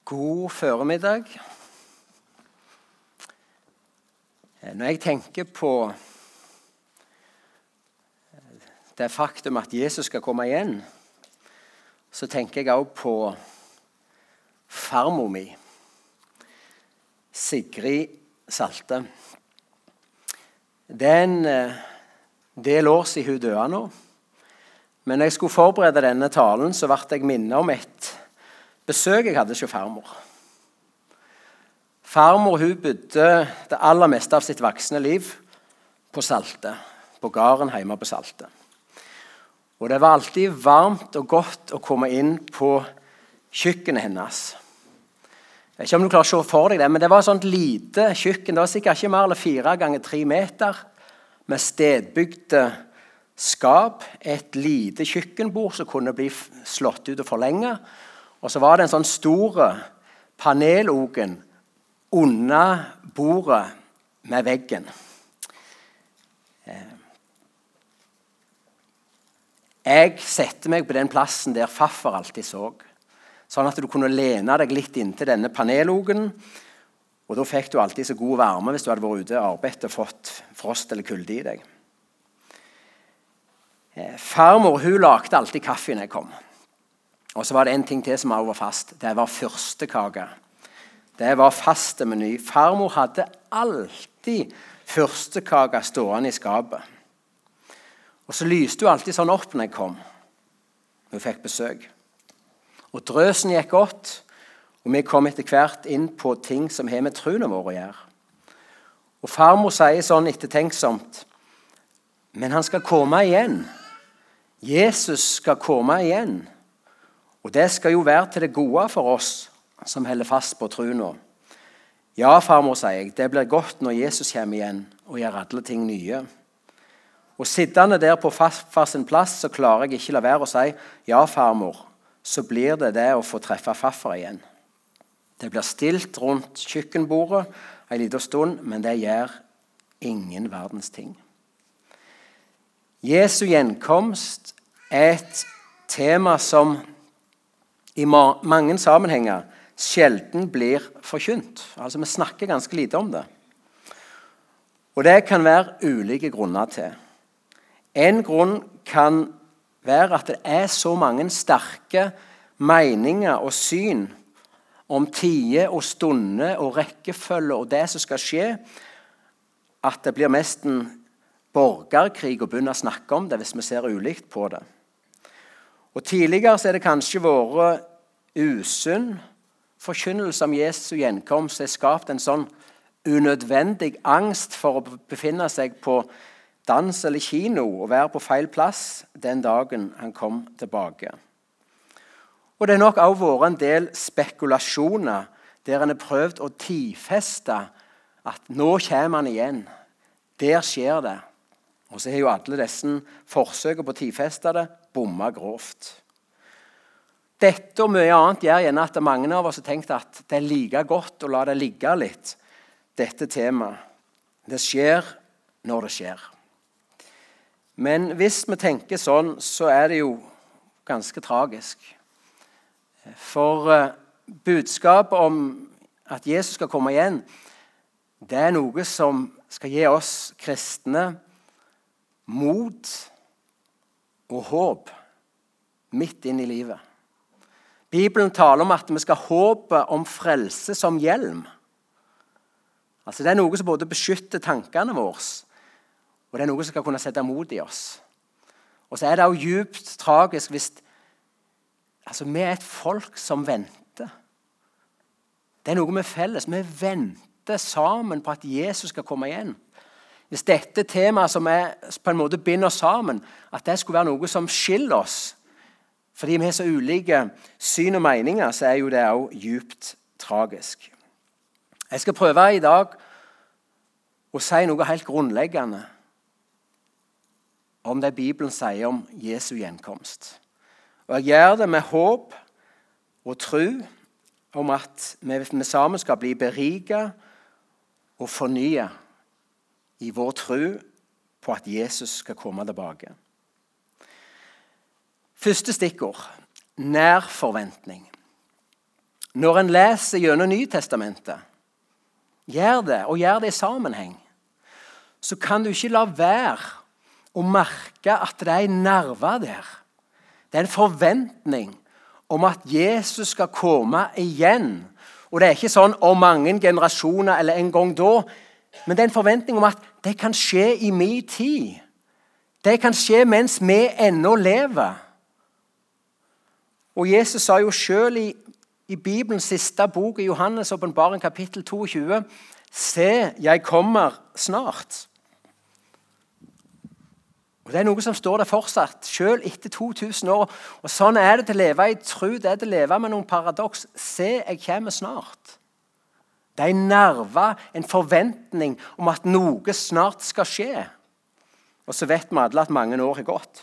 God formiddag. Når jeg tenker på det faktum at Jesus skal komme igjen, så tenker jeg også på farmor mi, Sigrid Salte. Det er en del år siden hun døde nå, men når jeg skulle forberede denne talen, så ble jeg minnet om et besøk jeg hadde hos farmor. Farmor hun bodde det aller meste av sitt voksne liv på Salte, på gården hjemme på Salte. Og det var alltid varmt og godt å komme inn på kjøkkenet hennes. Jeg vet ikke om du klarer å se for deg det, men det var et sånt lite kjøkken. Det var sikkert ikke mer eller 4 ganger 3 meter, med stedbygde skap, et lite kjøkkenbord som kunne bli slått ut og forlenget. Og så var det en sånn stor panelogen under bordet med veggen. Jeg setter meg på den plassen der faffer alltid så. Sånn at du kunne lene deg litt inntil denne panelogen. Og da fikk du alltid så god varme hvis du hadde vært ute og arbeidet og fått frost eller kulde i deg. Farmor hun lagde alltid kaffe når jeg kom. Og så var det en ting til som var fast. Det var fyrstekake. Det var faste meny. Farmor hadde alltid fyrstekake stående i skapet. Og så lyste hun alltid sånn opp når jeg kom. Hun fikk besøk. Og drøsen gikk godt, og vi kom etter hvert inn på ting som har med troen vår å gjøre. Og farmor sier sånn ettertenksomt, men han skal komme igjen. Jesus skal komme igjen. Og det skal jo være til det gode for oss som holder fast på troen. Ja, farmor, sier jeg, det blir godt når Jesus kommer igjen og gjør alle ting nye. Og sittende der på farfar sin plass, så klarer jeg ikke la være å si, ja, farmor, så blir det å få treffe farfar igjen. Det blir stilt rundt kjøkkenbordet en liten stund, men det gjør ingen verdens ting. Jesu gjenkomst er et tema som i mange sammenhenger sjelden blir forkynt. Altså, vi snakker ganske lite om det. Og det kan være ulike grunner til. En grunn kan være at det er så mange sterke meninger og syn om tider og stunder og rekkefølge og det som skal skje, at det blir nesten borgerkrig å begynne å snakke om det hvis vi ser ulikt på det. Og tidligere så er det kanskje vært usunn forkynnelse om Jesu gjenkomst. Det har skapt en sånn unødvendig angst for å befinne seg på dans eller kino og være på feil plass den dagen han kom tilbake. Og det har nok også vært en del spekulasjoner der han har prøvd å tidfeste at nå kommer han igjen. Der skjer det. Og så har jo alle disse forsøkene på å tidfeste det bomma grovt. Dette og mye annet gjør gjerne at mange av oss har tenkt at det er like godt å la det ligge litt, dette temaet. Det skjer når det skjer. Men hvis vi tenker sånn, så er det jo ganske tragisk. For budskapet om at Jesus skal komme igjen, det er noe som skal gi oss kristne mot og håp midt inn i livet. Bibelen taler om at vi skal håpe om frelse som hjelm. Altså det er noe som både beskytter tankene våre, og det er noe som skal kunne sette mot i oss. Og så er det også djupt tragisk hvis vi er et folk som venter. Det er noe med felles. Vi venter sammen på at Jesus skal komme igjen. Hvis dette temaet som er på en måte binder oss sammen, at det skulle være noe som skiller oss, fordi vi har så ulike syn og meninger, så er jo det også djupt tragisk. Jeg skal prøve i dag å si noe helt grunnleggende om det Bibelen sier om Jesu gjenkomst. Og jeg gjør det med håp og tro om at vi sammen skal bli beriget og fornyet i vår tro på at Jesus skal komme tilbake. Første stikkord, nær forventning. når en leser gjennom Nytestamentet, gjør det i sammenheng, så kan du ikke la være å merke at det er en nerve der. Det er en forventning om at Jesus skal komme igjen. Og det er ikke sånn om mange generasjoner eller en gang da, men det er en forventning om at det kan skje i min tid. Det kan skje mens vi ennå lever. Og Jesus sa jo selv i Bibelens siste bok, i Johannes åpenbaring kapittel 22, «Se, jeg kommer snart». Og det er noe som står der fortsatt, selv etter 2000 år. Og sånn er det til å leve i tro, det er til å leve med noen paradoks. Se, jeg kommer snart. Det er en nerve, en forventning om at noe snart skal skje. Og så vet vi alle at mange år har gått.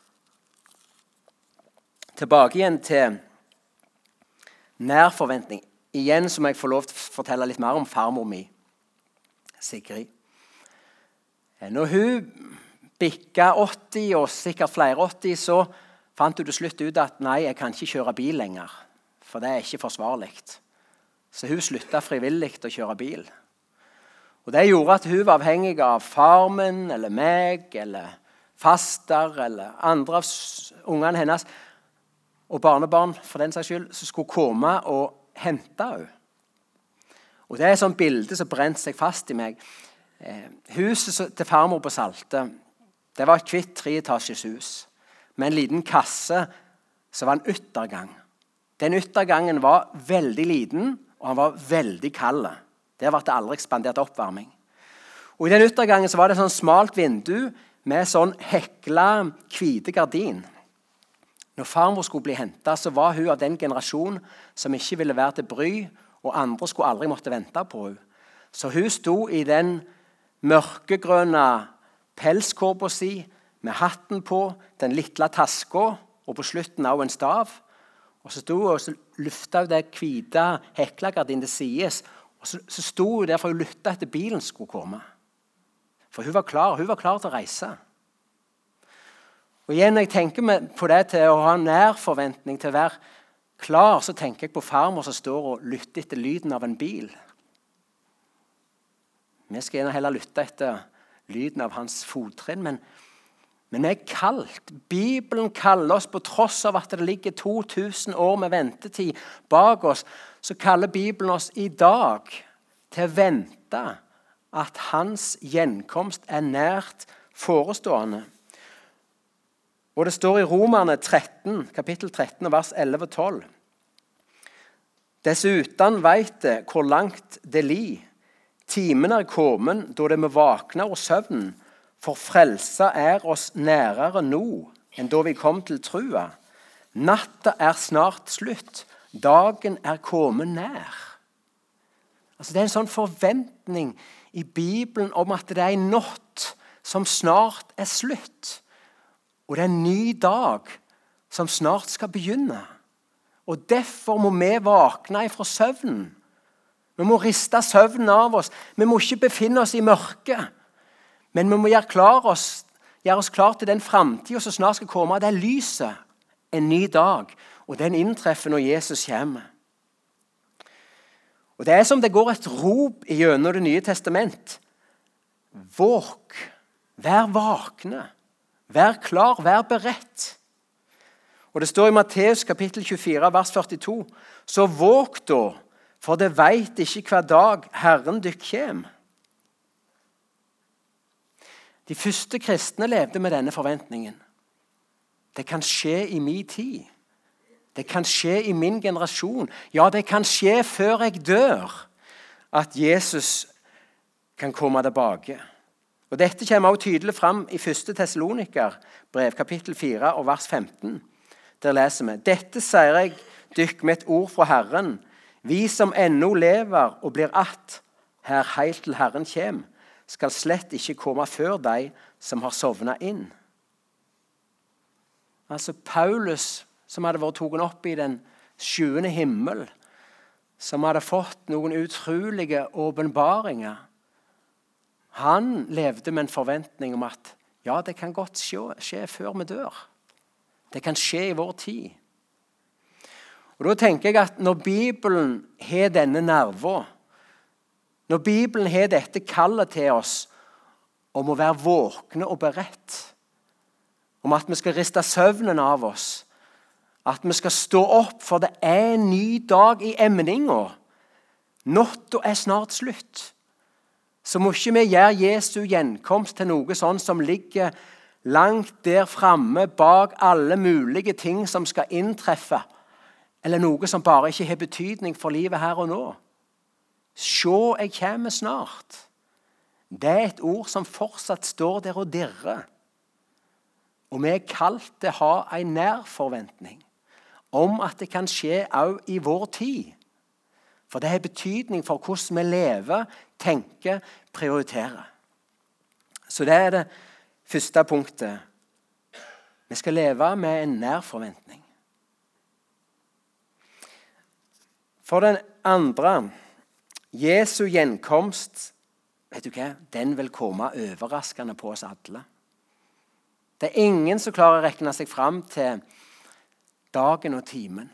Tilbake igjen til nær forventning. Igjen så må jeg få lov til å fortelle litt mer om farmor mi, Sigrid. Når hun bikka 80 og sikkert flere 80, så fant hun til slutt ut at nei, jeg kan ikke kjøre bil lenger, for det er ikke forsvarlig. Så hun sluttet frivillig å kjøre bil. Og det gjorde at hun var avhengig av farmen, eller meg, eller faster, eller andre av ungene hennes, og barnebarn for den saks skyld, som skulle komme og hente henne. Og det er et sånt bilde som brent seg fast i meg. Huset til farmor på Salte, det var et kvitt 3-etasjes hus, med en liten kasse som var en yttergang. Den yttergangen var veldig liten, og han var veldig kald. Der ble det aldri ekspandert oppvarming. Og i den yttergangen så var det et sånn smalt vindu med sånn hekla hvite gardin. Når farmor skulle bli hentet, så var hun av den generasjon som ikke ville være til bry, og andre skulle aldri måtte vente på henne. Så hun sto i den mørkegrønne pelskåpa si, med hatten på, den lille taska, og på slutten av en stav. Og så sto hun og luftet det hvite heklagardinen til sides, og så sto hun der for å lytte etter bilen skulle komme. For hun var klar til å reise. Og igjen, når jeg tenker på det til å ha nær forventning, til å være klar, så tenker jeg på farmor som står og lytter etter lyden av en bil. Vi skal gjerne heller lytte etter lyden av hans fottrinn, men det er kaldt. Bibelen kaller oss, på tross av at det ligger 2000 år med ventetid bak oss, så kaller Bibelen oss i dag til å vente at hans gjenkomst er nært forestående. Og det står i Romerne 13, kapittel 13, vers 11 og 12. Dessuten vet det hvor langt det li. Timen er kommet da det må vakne og søvnen, for frelsa er oss nærere nå enn da vi kom til trua. Natta er snart slutt, dagen er kommet nær. Altså, det er en sånn forventning i Bibelen om at det er en natt som snart er slutt. Og det er en ny dag som snart skal begynne. Og derfor må vi våkne fra søvnen. Vi må riste søvnen av oss. Vi må ikke befinne oss i mørket. Men vi må gjøre oss klar til den fremtiden som snart skal komme. Det er lyset, en ny dag. Og den inntreffer når Jesus kommer. Og det er som det går et rop gjennom Det nye testament. Våk, vær vakne, vær klar, vær beredt. Og det står i Matteus kapittel 24, vers 42. Så våk da, for det vet ikke hver dag Herren dykk kjem. De første kristne levde med denne forventningen. Det kan skje i min tid. Det kan skje i min generasjon. Ja, det kan skje før jeg dør, at Jesus kan komme tilbake. Og dette kommer også tydelig fram i 1. Tessaloniker, brev kapittel 4 og vers 15. Der leser vi: Dette sier jeg dykk med et ord fra Herren. Vi som ennå lever og blir att her helt til Herren kjem, skal slett ikke komme før de som har sovnet inn. Altså Paulus, som hadde vært tatt opp i den 7. himmel, som hadde fått noen utrolige åpenbaringer. Han levde med en forventning om at ja, det kan godt skje før vi dør. Det kan skje i vår tid. Og da tenker jeg at når Bibelen har denne nerven, når Bibelen har dette kallet til oss om å være våkne og beredt, om at vi skal riste søvnen av oss, at vi skal stå opp, for det er en ny dag i emningen. Natta er snart slutt. Så må ikke vi gjøre Jesu gjenkomst til noe sånn som ligger langt der framme bak alle mulige ting som skal inntreffe, eller noe som bare ikke har betydning for livet her og nå. Se, jeg kommer snart. Det er et ord som fortsatt står der og dirrer. Og vi er kalt til å ha en nær forventning om at det kan skje også i vår tid. For det har betydning for hvordan vi lever, tenker, prioriterer. Så det er det første punktet. Vi skal leve med en nær forventning. For den andre, Jesu gjenkomst, vet du hva? Den vil komme overraskende på oss alle. Det er ingen som klarer å regne seg fram til dagen og timen.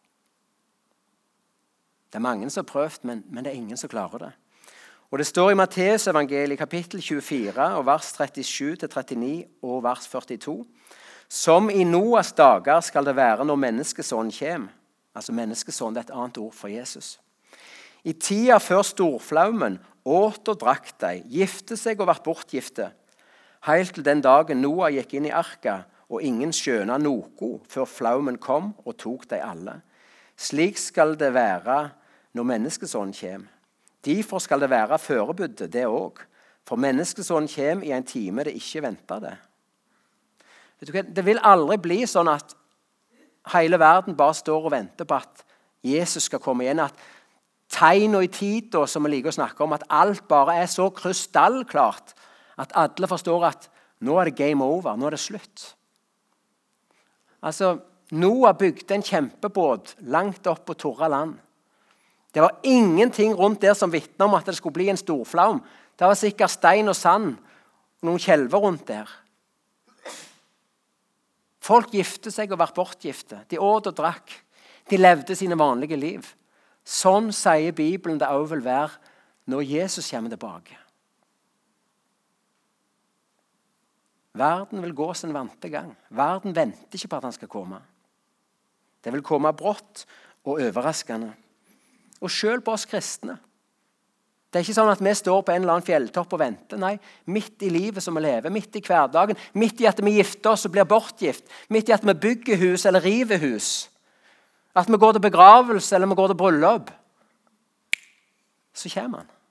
Det er mange som har prøvd, men det er ingen som klarer det. Og det står i Matteus evangeliet kapittel 24, og vers 37-39 og vers 42. Som i Noas dager skal det være når menneskesonen kommer. Altså menneskesonen er et annet ord for Jesus. I tida før storflaumen åt og drakk de, gifte seg og vært bortgifte. Helt til den dagen Noah gikk inn i arka, og ingen skjønte noe før flaumen kom og tok de alle. Slik skal det være når menneskesonen kommer. Derfor skal det være forebuddet, det også. For menneskesonen kommer i en time det ikke venter det. Vet du hva? Det vil aldri bli sånn at hele verden bare står og venter på at Jesus skal komme igjen. At tegn og i tid, som vi liker å snakke om, at alt bare er så krystallklart at alle forstår at nå er det game over, nå er det slutt. Altså, Noah bygde en kjempebåt langt opp på torra land. Det var ingenting rundt der som vitnet om at det skulle bli en storflaum. Det var sikkert stein og sand og noen kjelver rundt der. Folk gifte seg og vært bortgifte. De åt og drakk. De levde sine vanlige liv. Sånn sier Bibelen det også vil være når Jesus kommer tilbake. Verden vil gå sin vante gang. Verden venter ikke på at han skal komme. Det vil komme brått og overraskende. Og selv på oss kristne. Det er ikke sånn at vi står på en eller annen fjelltopp og venter. Nei, midt i livet som vi lever, midt i hverdagen, midt i at vi gifter oss og blir bortgift, midt i at vi bygger hus eller river hus, at vi går til begravelse eller vi går til bryllup, så kommer han.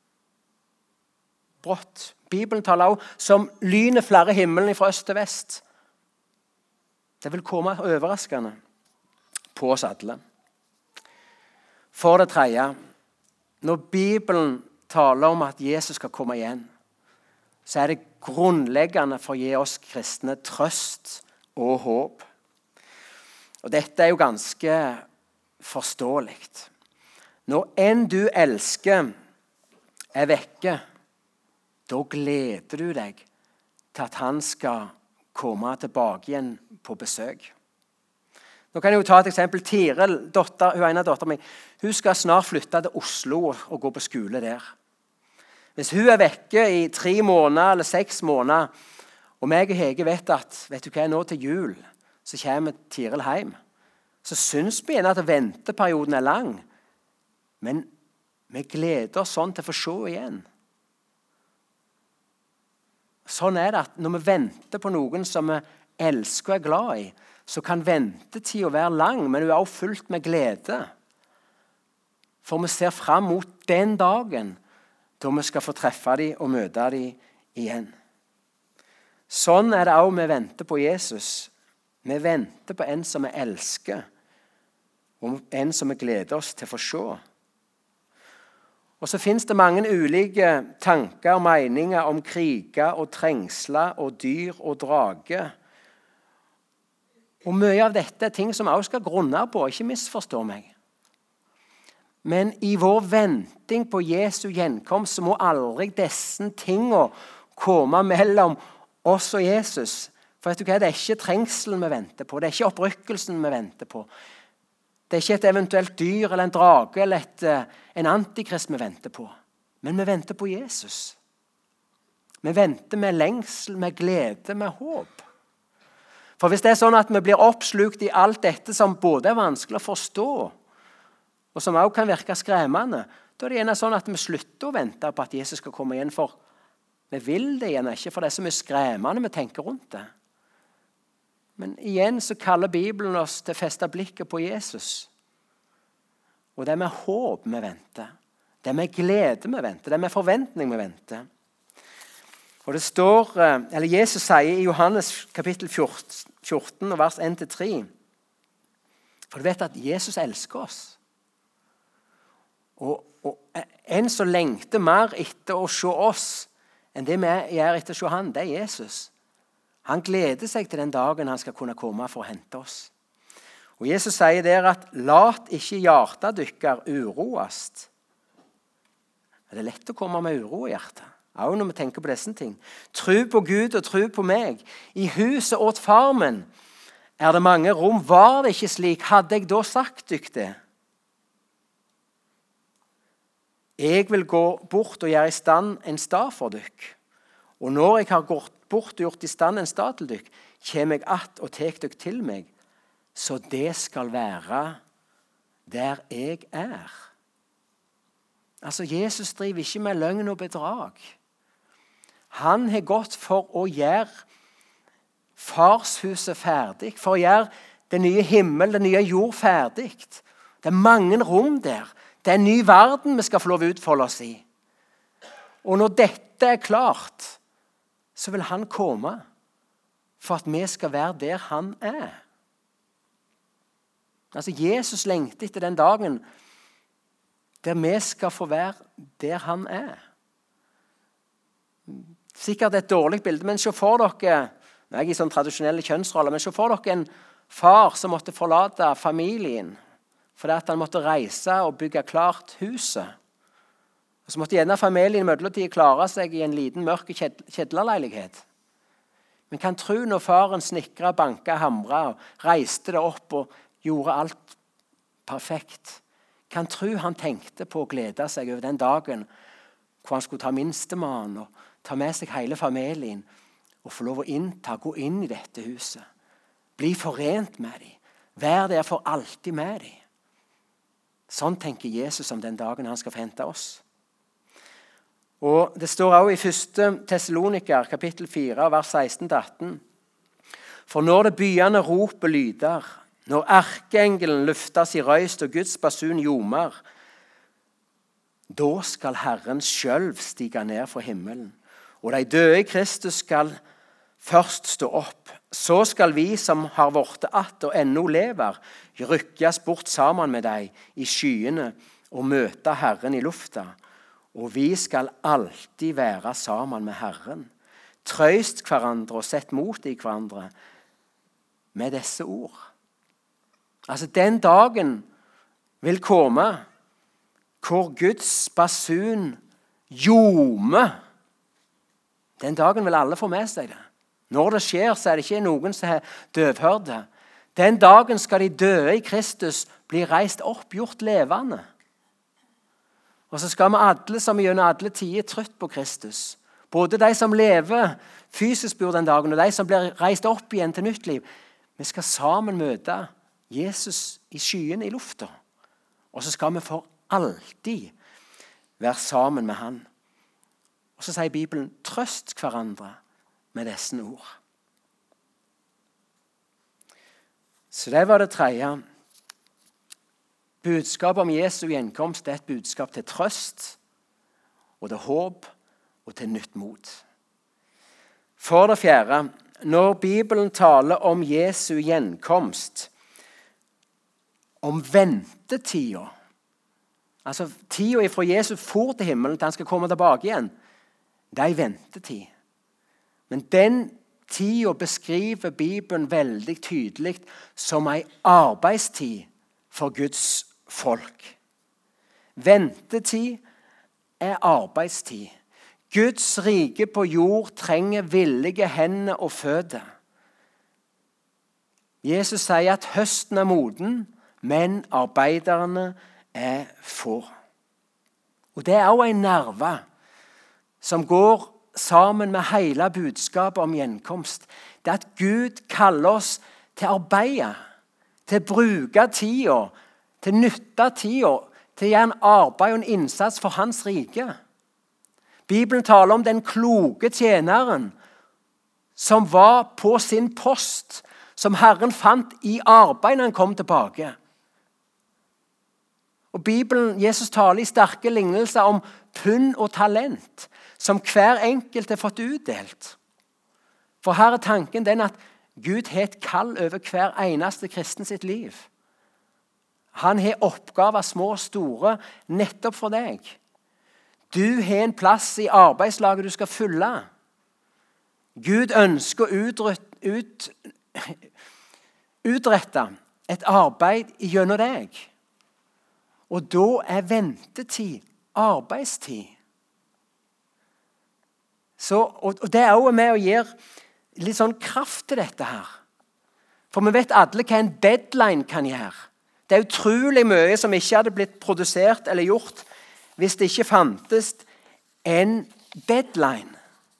Brått. Bibelen taler også som lynet flere himmelen fra øst til vest. Det vil komme overraskende på oss alle. For det tredje, når Bibelen taler om at Jesus skal komme igjen, så er det grunnleggende for å gi oss kristne trøst og håp. Og dette er jo ganske forståelig. Når en du elsker er vekke, da gleder du deg til at han skal komme tilbake igjen på besøk. Nå kan jeg jo ta et eksempel. Tiril, hun ene datteren min, hun skal snart flytte til Oslo og gå på skole der. Hvis hun er vekke i 3 måneder eller 6 måneder, og meg og Hege vet at vet du hva, nå til jul så kommer Tiril hjem, så synes vi gjerne at venteperioden er lang. Men vi gleder oss sånn til å få se igjen. Sånn er det at når vi venter på noen som vi elsker og er glad i, så kan ventetiden være lang, men hun er også fullt med glede. For vi ser frem mot den dagen da vi skal få treffe dem og møte dem igjen. Sånn er det også vi venter på Jesus. Vi venter på en som vi elsker, og en som vi gleder oss til å få se. Og så finnes det mange ulike tanker og meninger om kriger og trengsler og dyr og drage. Og mye av dette er ting som vi også skal grunne på, ikke misforstå meg. Men i vår venting på Jesu gjenkomst så må aldri disse tingene komme mellom oss og Jesus. For vet du hva, det er ikke trengselen vi venter på, det er ikke opprykkelsen vi venter på. Det er ikke et eventuelt dyr eller en drage eller en antikrist vi venter på. Men vi venter på Jesus. Vi venter med lengsel, med glede, med håp. For hvis det er sånn at vi blir oppslukt i alt dette som både er vanskelig å forstå, og som også kan virke skremmende, da er det gjerne sånn at vi slutter å vente på at Jesus skal komme igjen, for vi vil det gjerne ikke, for det er så mye skremmende vi tenker rundt det. Men igjen så kaller Bibelen oss til å feste blikket på Jesus. Og det er med håp vi venter. Det er med glede vi venter. Det er med forventning vi venter. Og det står, eller Jesus sier i Johannes kapittel 14, vers 1-3, for du vet at Jesus elsker oss. Og en som lengter mer etter å se oss enn det vi gjør etter å se han, det er Jesus. Han gleder seg til den dagen han skal kunne komme for å hente oss. Og Jesus sier der at «Lat ikke hjertet dykker uroast». Det er lett å komme med uro i hjertet, også når vi tenker på disse ting. Tro på Gud og tro på meg. I huset åt far min er det mange rom. Var det ikke slik, hadde jeg da sagt dykk det. Jeg vil gå bort og gjøre i stand en stad for dykk. Og når jeg har gått bort og gjort i stand en stad til dykk, kommer jeg att og tek dykk til meg, så det skal være der jeg er. Altså, Jesus driver ikke med løgn og bedrag. Han har gått for å gjøre farshuset ferdig, for å gjøre det nye himmel, det nye jord ferdig. Det er mange rom der. Det er en ny verden vi skal få lov å utfolde oss i. Og når dette er klart, så vil han komme for at vi skal være der han er. Altså, Jesus lengter etter den dagen der vi skal få være der han er. Sikkert et dårlig bilde, men se for dere, nå er jeg i sånn tradisjonelle kjønnsroller, men se for dere en far som måtte forlate familien, fordi at han måtte reise og bygge klart huset. Og så måtte gjerne familien i midlertid klare seg i en liten mørk kjedlerleilighet. Men kan tro når faren snikret, banket, hamret, og reiste det opp og gjorde alt perfekt. Kan tro han tenkte på å glede seg over den dagen hvor han skulle ta minstemann og ta med seg hele familien og få lov å gå inn i dette huset. Bli forent med dem. Vær der for alltid med dem. Sånn tenker Jesus om den dagen han skal hente oss. Og det står også i 1. Tessaloniker, kapittel 4, vers 16-18. For når det byende ropet lyder, når erkeengelen løfter sin røyst og Guds basun ljomer, da skal Herren selv stige ned fra himmelen, og de døde i Kristus skal først stå opp. Så skal vi som har vorte att og ennå lever, rykkes bort sammen med deg i skyene og møte Herren i lufta. Og vi skal alltid være sammen med Herren. Trøst hverandre og sett mot i hverandre med disse ord. Altså, den dagen vil komme hvor Guds basun ljomer. Den dagen vil alle få med seg det. Når det skjer, så er det ikke noen som er døvhørte. Den dagen skal de døde i Kristus bli reist opp, gjort levende. Og så skal vi alle som gjennom alle tider trøtt på Kristus. Både de som lever fysisk bor den dagen, og de som blir reist opp igjen til nytt liv. Vi skal sammen møte Jesus i skyen i lufta. Og så skal vi for alltid være sammen med han. Og så sier Bibelen, trøst hverandre med disse ord. Så det var det tredje. Budskapet om Jesu gjenkomst er et budskap til trøst, og til håp, og til nytt mot. For det fjerde, når Bibelen taler om Jesu gjenkomst, om ventetida, altså tida fra Jesus for til himmelen til han skal komme tilbake igjen, det er en ventetid. Men den tida beskriver Bibelen veldig tydelig som en arbeidstid for Guds folk. Ventetid er arbeidstid. Guds rike på jord trenger villige hender og føtter. Jesus sier at høsten er moden, men arbeiderne er få. Og det er også en nerve som går sammen med hele budskapet om gjenkomst. Det er at Gud kaller oss til å arbeide, til å bruke tida, til å nytte tida, til å gjøre en arbeid og en innsats for hans rike. Bibelen taler om den kloke tjeneren som var på sin post, som Herren fant i arbeid når han kom tilbake. Og Jesus taler i sterke lignelser om pund og talent, som hver enkelt har fått utdelt. For her er tanken den at Gud har et kall over hver eneste kristen sitt liv. Han har oppgaver små og store nettopp for deg. Du har en plass i arbeidslaget du skal fylle. Gud ønsker å utrette et arbeid gjennom deg. Og da er ventetid arbeidstid. Og det er også med å gi litt sånn kraft til dette her. For vi vet alle hva en deadline kan gjøre. Det er utrolig mye som ikke hadde blitt produsert eller gjort hvis det ikke fantes en deadline.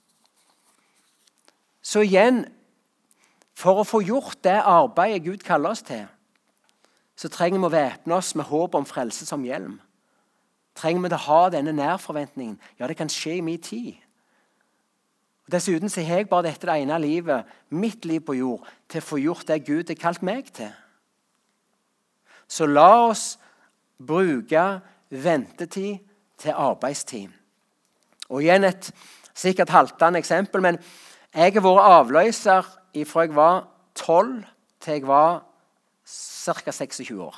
Så igjen, for å få gjort det arbeidet Gud kaller oss til, så trenger vi å væpne oss med håp om frelse som hjelm. Trenger vi å ha denne nærforventningen. Ja, det kan skje i min tid. Og dessuten så har jeg bare dette det ene livet, mitt liv på jord, til å få gjort det Gud har kalt meg til. Så la oss bruke ventetid til arbeidstid. Og igjen et sikkert haltende eksempel, men jeg har vært avløser fra jeg var 12 til jeg var ca. 26 år.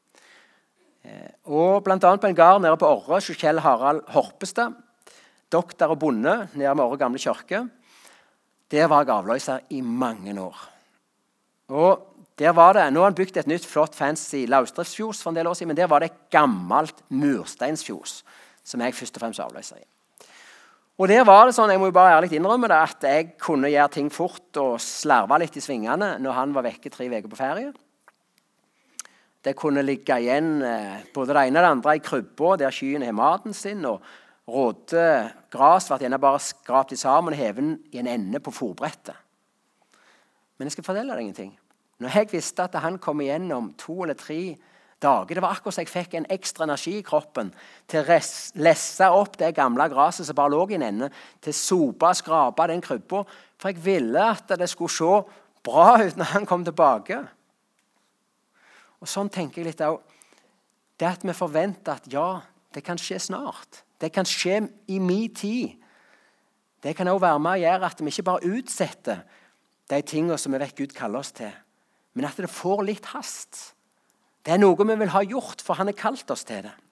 Og blant annet på en gard nede på Orre, Kjell Harald Horpestad, doktor og bonde nede med Orre gamle kirke. Der var jeg avløser i mange år. Og der var det, nå har han bygd et nytt flott fancy løsdriftsfjos for en del år siden, men der var det et gammelt mursteinsfjos som jeg først og fremst avløser i. Og der var det sånn, jeg må jo bare ærlig innrømme det, at jeg kunne gjøre ting fort og slarve litt i svingene når han var vekke 3 uker på ferie. Det kunne ligge igjen både det ene og det andre i krybba der kyrne har maten sin, og råte gras ble gjerne bare skrapt sammen og hevet i en ende på fôrbrettet. Men jeg skal fortelle deg ingenting. Når jeg visste at han kom igjen om 2 eller 3 dager, det var akkurat så jeg fikk en ekstra energi i kroppen til å lesse opp det gamle graset som bare lå i en ende, til å sope og skrape den krybba, for jeg ville at det skulle se bra ut når han kom tilbake. Og sånn tenker jeg litt også. Det at vi forventer at ja, det kan skje snart. Det kan skje i min tid. Det kan også være med å gjøre at vi ikke bare utsetter de tingene som vi vet Gud kaller oss til, men at det får litt hast. Det er noe vi vil ha gjort, for han har kalt oss til det.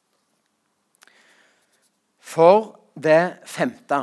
For det 5.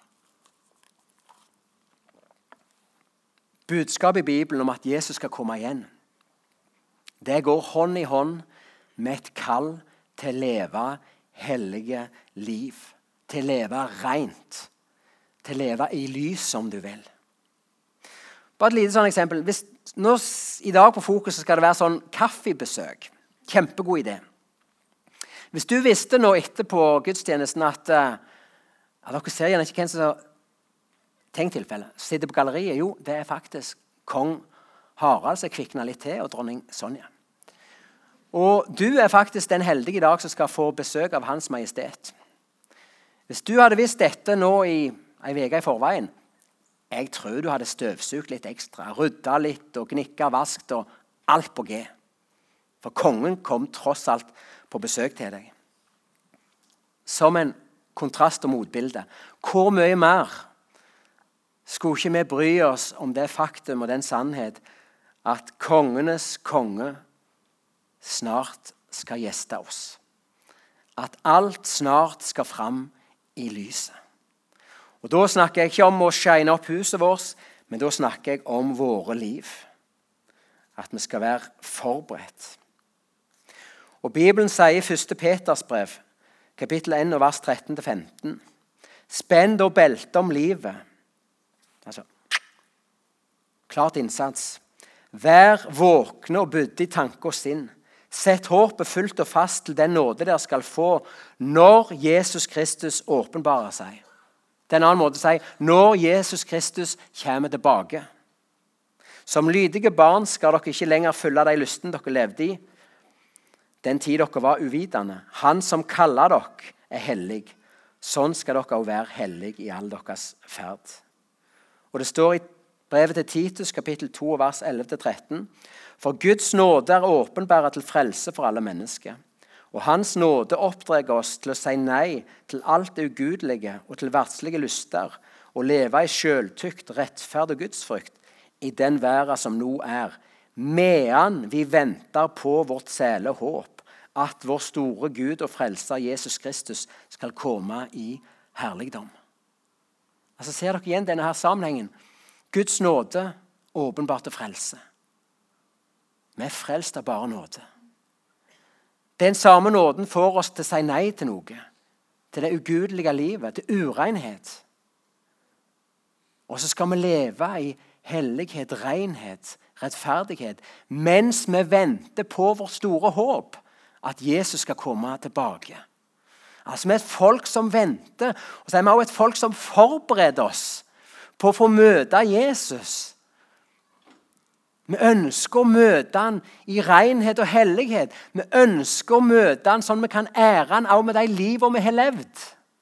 Budskapet i Bibelen om at Jesus skal komme igjen, det går hånd i hånd med et kall til å leve hellige liv, til å leve rent, til å leve i lys om du vil. Bare et lite sånn eksempel. I dag på Fokus skal det være sånn kaffebesøk. Kjempegod idé. Hvis du visste nå etterpå gudstjenesten at dere ser gjerne ikke hvem som tenkt tilfelle, sitter på galleriet, jo, det er faktisk kong Harald som kvikner litt til, og dronning Sonja. Og du er faktisk den heldige i dag som skal få besøk av Hans Majestet. Hvis du hadde visst dette nå i en uke i forveien, jeg tror du hadde støvsugt litt ekstra, ryddet litt og gnikket vaskt og alt på G. For kongen kom tross alt på besøk til deg. Som en kontrast og motbilde. Hvor mye mer skulle ikke vi bry oss om det faktum og den sannhet at kongenes konge snart skal gjeste oss. At alt snart skal fram i lyset. Og da snakker jeg ikke om å shine opp huset vårt, men da snakker jeg om våre liv. At vi skal være forberedt. Og Bibelen sier i 1. Peters brev, kapittel 1, vers 13-15, spenn da beltet om livet. Altså, klart innsats. Vær våkne og budde i tanke og sinn. Sett håpet fullt og fast til den nåde dere skal få når Jesus Kristus åpenbarer seg. Det er en annen måte å si, når Jesus Kristus kommer tilbake. Som lydige barn skal dere ikke lenger følge de lysten dere levde i, den tid dere var uvitende. Han som kaller dere er hellig. Sånn skal dere også være hellig i all deres ferd. Og det står i brevet til Titus, kapittel 2, vers 11-13. For Guds nåde er åpenbæret til frelse for alle mennesker. Og hans nåde oppdrar oss til å si nei til alt det ugudelige og til verdslige lyster, og leve i selvtykt, rettferd og gudsfrykt i den verden som nå er, medan vi venter på vårt sæle håp, at vår store Gud og frelser Jesus Kristus skal komme i herligdom. Altså, ser dere igjen denne her sammenhengen? Guds nåde, åpenbart til frelse. Vi er frelst av bare nåde. Den samme nåden får oss til å si nei til noe, til det ugudelige livet, til urenhet. Og så skal vi leve i hellighet, renhet, rettferdighet, mens vi venter på vårt store håp, at Jesus skal komme tilbake. Altså, vi er et folk som venter, og så er vi også et folk som forbereder oss på å få møte Jesus. Vi ønsker å møte han i renhet og hellighet. Vi ønsker å møte han sånn vi kan ære han også med de livene vi har levd.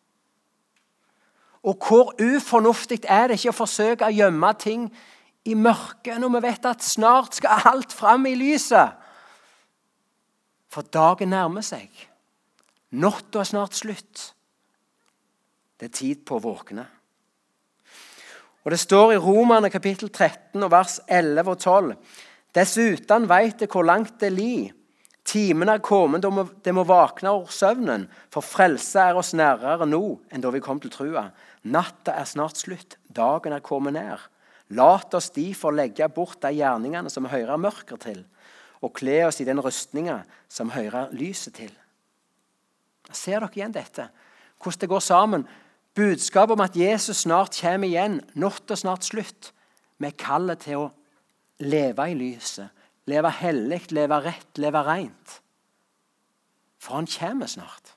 Og hvor ufornuftig er det ikke å forsøke å gjemme ting i mørket når vi vet at snart skal alt fram i lyset? For dagen nærmer seg. Natten er snart slutt. Det er tid på å våkne. Og det står i Romerne kapittel 13 og vers 11 og 12. Dessuten vet jeg hvor langt det li. Timen er kommet, det må vakne over søvnen, for frelse er oss nærere nå enn da vi kom til trua. Natta er snart slutt, dagen er kommet ned. Lat oss derfor legge bort de gjerningene som hører mørker til, og kle oss i den rustningen som hører lyset til. Ser dere igjen dette? Hvordan det går sammen? Budskapet om at Jesus snart kommer igjen, natten er snart slutt. Vi kaller til å leve i lyset, leve hellig, leve rett, leve rent. For han kommer snart.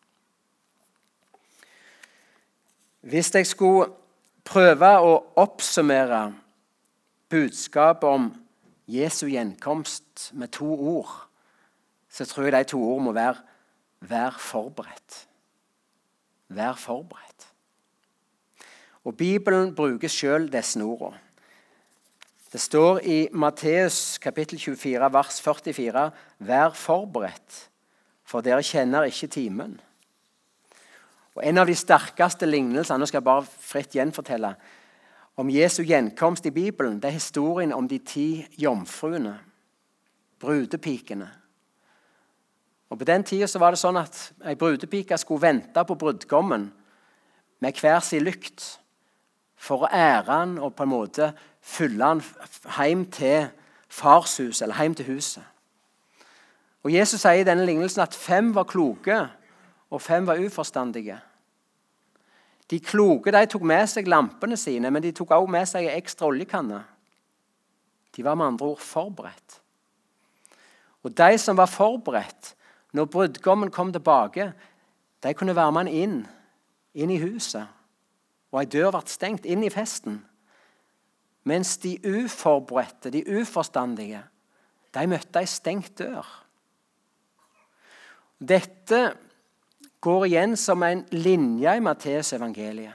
Hvis jeg skulle prøve å oppsummere budskapet om Jesu gjenkomst med 2 ord, så tror jeg de 2 ord må være vær forberedt. Vær forberedt. Og Bibelen bruker selv disse ordene. Det står i Matteus kapittel 24, vers 44, vær forberedt, for dere kjenner ikke timen. Og en av de sterkeste lignelsene, nå skal jeg bare fritt gjenfortelle, om Jesu gjenkomst i Bibelen, det er historien om de 10 jomfruene, brudepikene. Og på den tiden så var det sånn at en brudepike skulle vente på brudgommen med hver sin lykt for å ære han og på en måte fylle han hjem til farshus eller hjem til huset. Og Jesus sier i denne lignelsen at 5 var kloke og 5 var uforstandige. De kloke de tok med seg lampene sine, men de tok også med seg en ekstra oljekanne. De var med andre ord forberedt. Og de som var forberedt, når brudgommen kom tilbake, de kunne være med han inn i huset. Og en dør ble stengt inn i festen. Mens de uforberedte, de uforstandige, de møtte en stengt dør. Dette går igjen som en linje i Matteus evangeliet.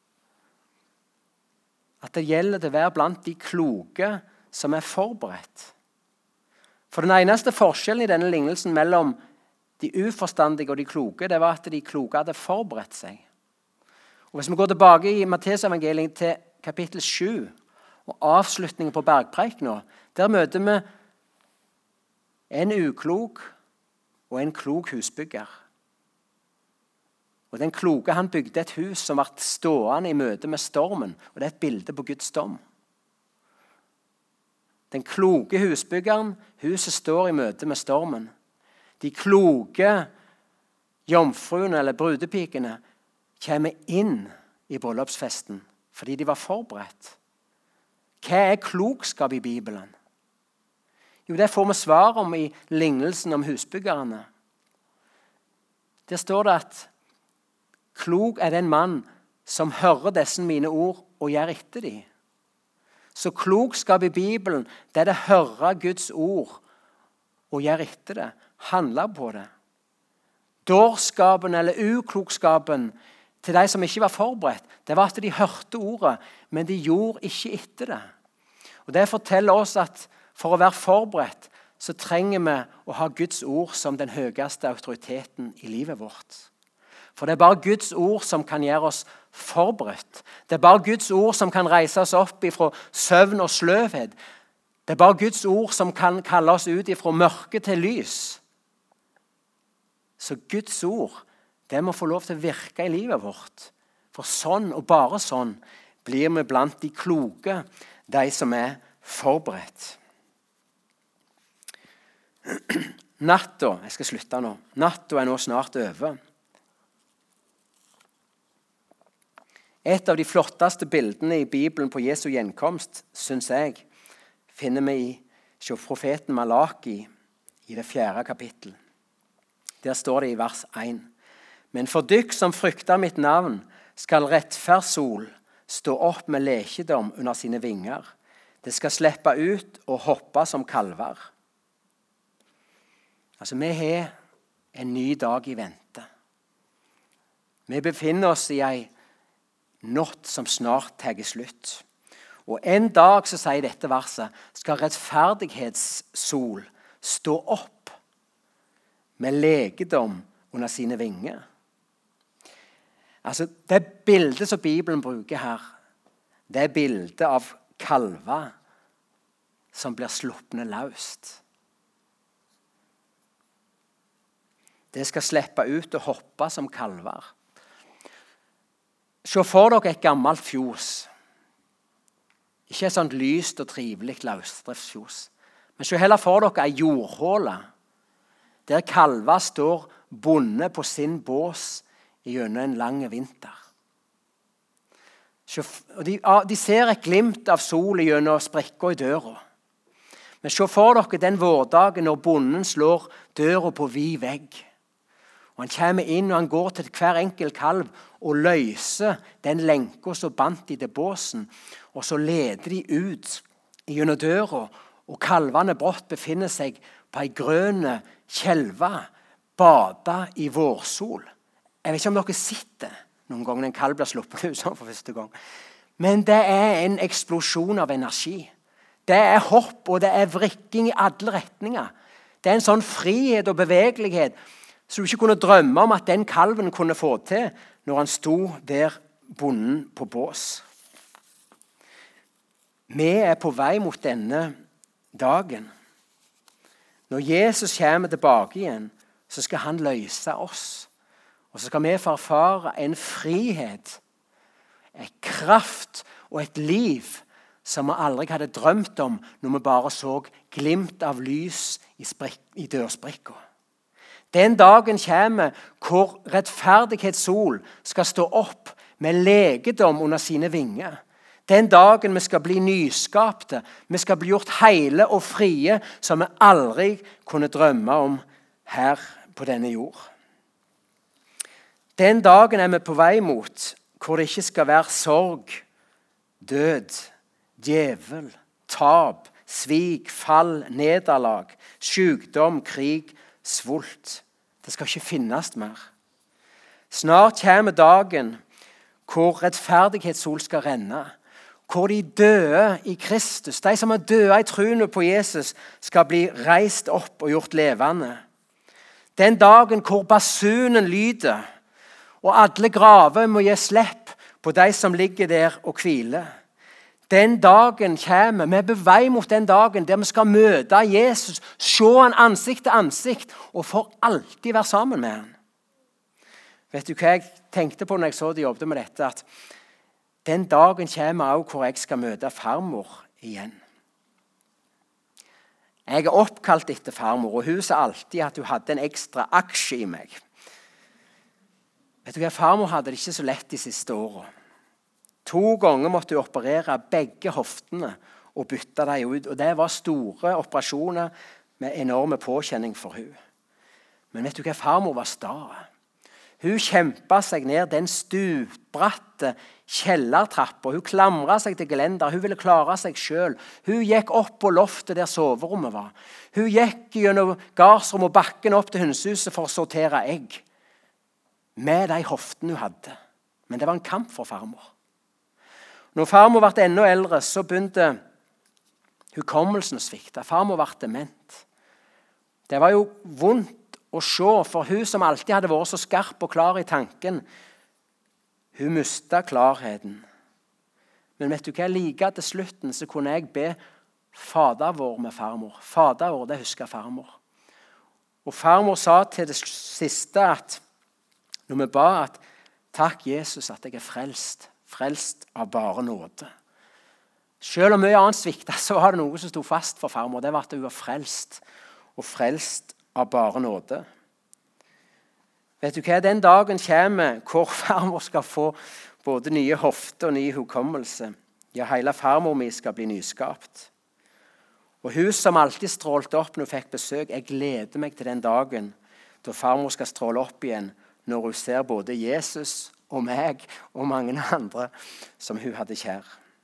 At det gjelder til å være blant de kloke som er forberedt. For den eneste forskjellen i denne lignelsen mellom de uforstandige og de kloke, det var at de kloke hadde forberedt seg. Og hvis vi går tilbake i Matteus evangeliet til kapittel 7 og avslutningen på bergpreik nå, der møter vi en uklok og en klok husbygger. Og den kloke han bygde et hus som ble stående i møte med stormen, og det er et bilde på Guds dom. Den kloke husbyggeren, huset står i møte med stormen. De kloke jomfruene eller brudepikene kommer inn i bryllupsfesten fordi de var forberedt. Hva er klokskap i Bibelen? Jo, det får vi svar om i lignelsen om husbyggerne. Der står det at klok er den mann som hører disse mine ord og gjør etter dem. Så klokskap i Bibelen, det er det høre Guds ord og gjøre etter det, handle på det. Dårskapen eller uklokskapen til de som ikke var forberedt, det var at de hørte ordet, men de gjorde ikke etter det. Og det forteller oss at for å være forberedt, så trenger vi å ha Guds ord som den høyeste autoriteten i livet vårt. For det er bare Guds ord som kan gjøre oss forberedt. Det er bare Guds ord som kan reise oss opp ifra søvn og sløvhet. Det er bare Guds ord som kan kalle oss ut ifra mørke til lys. Så Guds ord, det må få lov til å virke i livet vårt. For sånn og bare sånn blir vi blant de kloke, de som er forberedt. Natta, jeg skal slutte nå. Natta er nå snart over. Et av de flotteste bildene i Bibelen på Jesu gjenkomst, synes jeg, finner vi i profeten Malaki i det 4. kapittel. Der står det i vers 1. Men for dykk som frykter mitt navn, skal rettferdssol stå opp med lekedom under sine vinger. Det skal slippe ut og hoppe som kalver. Altså, vi har en ny dag i vente. Vi befinner oss i en natt som snart tar slutt. Og en dag, så sier dette verset, skal rettferdighetssol stå opp med legedom under sine vinger. Altså, det bildet som Bibelen bruker her, det er bildet av kalver som blir sluppne løst. Det skal slippe ut og hoppe som kalver. Se for dere et gammelt fjos. Ikke et sånt lyst og trivelig løsdriftsfjos. Men se heller for dere en jordhåle, der kalver står bundet på sin bås gjennom en lang vinter. De ser et glimt av sol gjennom sprekker i døra. Men se for dere den vårdagen når bonden slår døra på vid vegg. Og han kommer inn og han går til hver enkelt kalv og løser den lenka som bandt i det båsen. Og så leder de ut gjennom døra, og kalvene brått befinner seg på ei grønn kjelve, bada i vårsol. Jeg vet ikke om dere sitter noen gang når en kalv blir sluppet ut sånn for første gang. Men det er en eksplosjon av energi. Det er hopp, og det er vrikking i alle retninger. Det er en sånn frihet og bevegelighet så du ikke kunne drømme om at den kalven kunne få til når han sto der bonden på bås. Vi er på vei mot denne dagen. Når Jesus kommer tilbake igjen, så skal han løse oss. Og så skal vi få erfare en frihet, en kraft og et liv som vi aldri hadde drømt om når vi bare så glimt av lys i dørsprikka. Den dagen kommer hvor rettferdighetssol skal stå opp med legedom under sine vinger. Den dagen vi skal bli nyskapte, vi skal bli gjort hele og frie som vi aldri kunne drømme om her på denne jord. Den dagen er vi på vei mot hvor det ikke skal være sorg, død, djevel, tap, svik, fall, nederlag, sykdom, krig, svult. Det skal ikke finnes mer. Snart kommer dagen hvor rettferdighetssol skal renne. Hvor de døde i Kristus, de som er døde i troen på Jesus, skal bli reist opp og gjort levende. Den dagen hvor basunen lyder, og alle graver må gi slipp på de som ligger der og hviler. Den dagen kommer, vi er på vei mot den dagen der vi skal møte Jesus, se han ansikt til ansikt og for alltid være sammen med han. Vet du hva jeg tenkte på når jeg så de jobbet med dette? At den dagen kommer også hvor jeg skal møte farmor igjen. Jeg er oppkalt etter farmor, og hun sa alltid at hun hadde en ekstra aksje i meg. Vet du hva, farmor hadde det ikke så lett de siste årene. 2 ganger måtte hun operere begge hoftene og bytte dem ut. Og det var store operasjoner med enorme påkjenning for hun. Men vet du hva? Farmor var sta. Hun kjempet seg ned den stupbratte kjellertrappa. Hun klamret seg til gelender. Hun ville klare seg selv. Hun gikk opp på loftet der soverommet var. Hun gikk gjennom gardsrommet og bakken opp til hønsehuset for å sortere egg. Med de hoftene hun hadde. Men det var en kamp for farmor. Når farmor ble enda eldre, så begynte hukommelsen å svikte. Farmor ble dement. Det var jo vondt å se, for hun som alltid hadde vært så skarp og klar i tanken, hun mistet klarheten. Men vet du hva? Like til slutten så kunne jeg be Fader vår med farmor. Fader vår, det husker farmor. Og farmor sa til det siste at når vi ba at takk Jesus at jeg er frelst av bare nåde. Selv om mye annet sviktet, så var det noe som stod fast for farmor. Det var at hun var frelst, og frelst av bare nåde. Vet du hva? Den dagen kommer hvor farmor skal få både nye hofter og ny hukommelse. Ja, hele farmor mi skal bli nyskapt. Og hun som alltid strålte opp når hun fikk besøk, jeg gleder meg til den dagen da farmor skal stråle opp igjen når hun ser både Jesus og meg og mange andre som hun hadde kjær.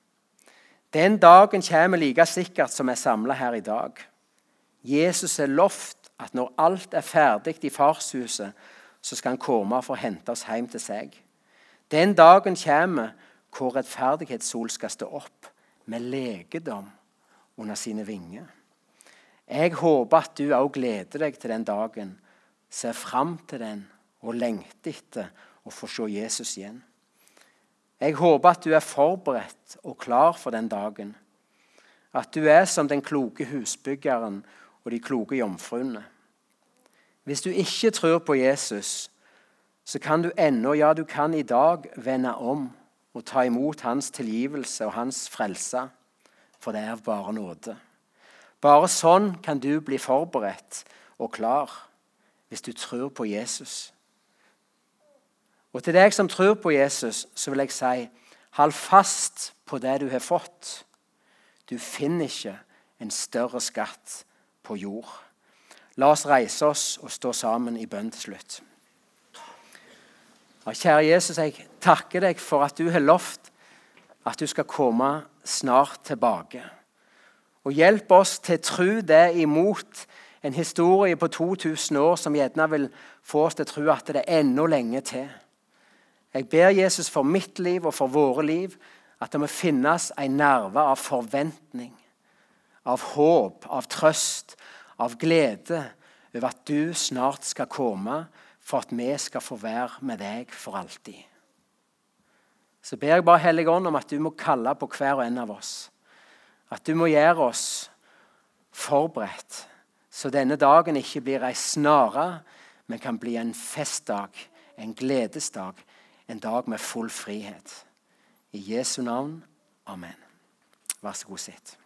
Den dagen kommer like sikkert som er samlet her i dag. Jesus er lovt at når alt er ferdig i farshuset, så skal han komme for å hente oss hjem til seg. Den dagen kommer hvor rettferdighetssol skal stå opp med legedom under sine vinger. Jeg håper at du også gleder deg til den dagen, ser fram til den og lengter etter å få se Jesus igjen. Jeg håper at du er forberedt og klar for den dagen. At du er som den kloke husbyggeren og de kloke jomfruene. Hvis du ikke tror på Jesus, så kan du ennå, ja du kan i dag vende om og ta imot hans tilgivelse og hans frelse, for det er bare nåde. Bare sånn kan du bli forberedt og klar hvis du tror på Jesus. Og til deg som tror på Jesus, så vil jeg si, hold fast på det du har fått. Du finner ikke en større skatt på jord. La oss reise oss og stå sammen i bønn til slutt. Ja, kjære Jesus, jeg takker deg for at du har lovt at du skal komme snart tilbake. Og hjelp oss til å tro det imot en historie på 2000 år som gjerne vil få oss til å tro at det er enda lenge til. Jeg ber Jesus for mitt liv og for våre liv at det må finnes en nerve av forventning, av håp, av trøst, av glede over at du snart skal komme for at vi skal få være med deg for alltid. Så ber jeg bare Hellige Ånd om at du må kalle på hver og en av oss. At du må gjøre oss forberedt, så denne dagen ikke blir en snare, men kan bli en festdag, en gledesdag, en dag med full frihet. I Jesu navn, amen. Vær så god, sitt.